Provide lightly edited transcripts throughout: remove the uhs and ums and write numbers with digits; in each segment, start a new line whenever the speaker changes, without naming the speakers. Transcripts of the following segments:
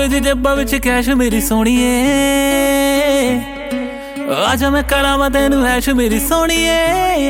वे जेबा विच कैश मेरी सोहणीए, आजा मैं करावां तैनू ऐश मेरी सोहणीए।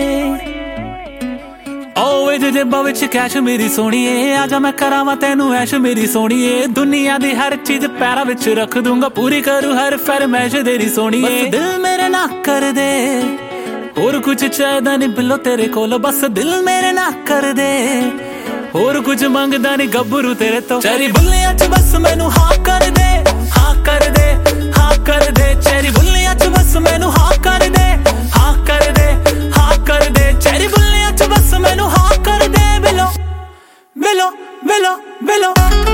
वे जेबा विच कैश मेरी सोहणीए, आजा मैं करावां तैनू ऐश मेरी सोहणीए। दुनिया दी हर चीज पैरां विच रख दूंगा, पूरी करूं हर फरमाइश तेरी सोहणीए। बस दिल मेरे ना कर दे, होर कुछ चाहदा नहीं बिलो तेरे कोल। बस दिल मेरे ना कर दे, होर कुछ मंगदा नहीं गब्बरू तेरे तो। चेरी बुल्लियां च बस मैनू हाँ कर दे, हाँ कर दे, हाँ कर दे। चेरी बुल्लियां च बस मैनू हाँ कर दे, हाँ कर दे, हाँ कर दे। चेरी बुल्लियां च बस मैनू हाँ कर दे। बिलो बिलो बिलो बिलो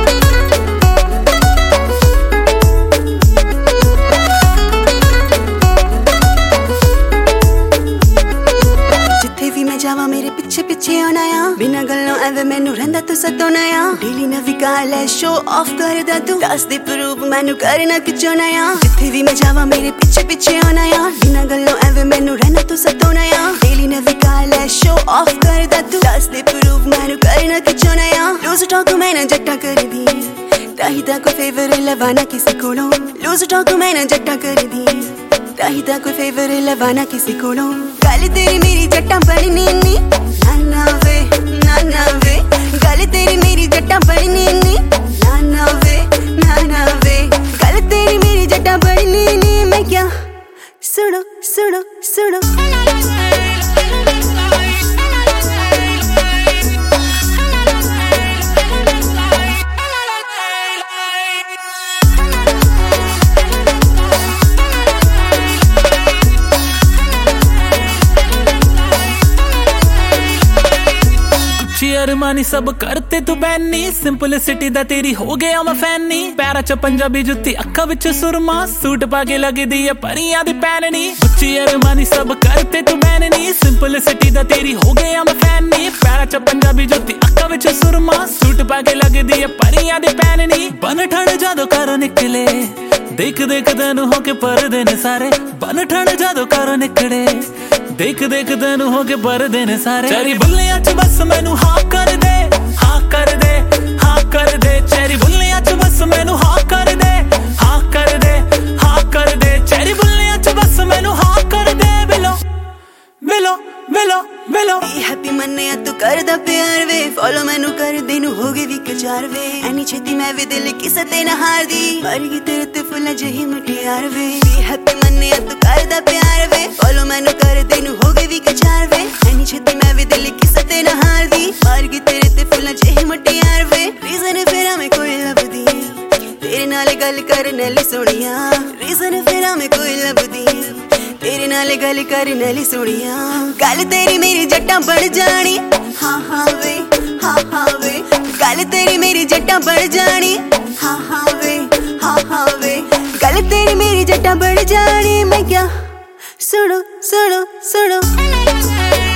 जावा मेरे पिछे पिछे आना आ, बिना गल्लों एवे मैनू रहिंदा तू सतोना आ। डेली नवी गाल है शो ऑफ करदा तू, दस दे प्रूव मैनू करना किचोना आ। जिथे भी मैं जावा मेरे पिछे पिछे आना आ, बिना गल्लों एवे मैनू रहिंदा तू सतोना आ। डेली नवी गाल है शो ऑफ करदा तू, दस दे प्रूव मैनू करना किचोना आ। लूज टॉक मैं ना जट्टा कर दी, ताहिदा कोई फेवर लवाना किसी कोलों। लूज टॉक मैं ना जट्टा कर दी, ताहिदा कोई फेवर लवाना किसी कोलों। गल तेरी मेरी जट्टा बननी नी, नाना वे नाना वे। गल तेरी मेरी जट्टा बननी नी, नाना वे नाना वे। गल तेरी मेरी जट्टा बननी नी। मैं क्या सुनो सुनो सुनो
अरमानी सब करते तू बैनी, सिंपलिसिटी दा तेरी हो गया मैं फैनी। पैरा च पंजाबी जुत्ती अक्खां विच सुरमा, सूट पा के लगदी है परियां दी पैननी। उच्ची अरमानी सब करते तू बैनी, सिंपलिसिटी दा तेरी हो गया मैं फैनी। पैरा च पंजाबी जुत्ती अक्खां विच सुरमा, सूट पा के लगदी है परियां दी पैननी। बन ठंड जादों घरों निकले, देख देख तैनू हो के परदे ने सारे। बन ठंड जादों घरों निकले, देख देख तैनू हो के परदे ने सारे। चेरी बुल्लियां च बस मैनू हाँ कर दे, हाँ कर दे, हाँ कर दे। चेरी बुल्लियां च बस मैनू हाँ कर दे, हाँ कर दे, हाँ कर दे। चेरी बुल्लियां च बस मैनू हाँ कर दे। बिलो बिलो बिलो बिलो
हैप्पी मन्ने तू करदा प्यार वे, फॉलो मैनू कर देनू हो गए वी कचार वे। एनी छेती मैं भी दिल किसे ते ना हार दी, मर गई तेरे ते फुल्ला जही मुटियार वे। हैप्पी मन्ने तू करदा प्यार वे, फॉलो मैनू कर देनू हो गए वी कचार वे। एनी छेती मैं भी दिल किसे ते ना हार दी, मर गई तेरे ते फुल्ला जही मुटियार वे। रीजन फिर हमें कोई लभदी, तेरे नाल गल करने लई सोहणिया। रीजन फिर हमें कोई लभदी, तेरे नाल गल करने लई सोहणिया। गल तेरी मेरी जट्टा बन जानी, हाँ हाँ वे हाँ हाँ वे। गल तेरी मेरी जट्टा बन जानी, हाँ हाँ वे हाँ हाँ वे। गल तेरी मेरी जट्टा बन जानी। मैं क्या सुनो सुनो सुनो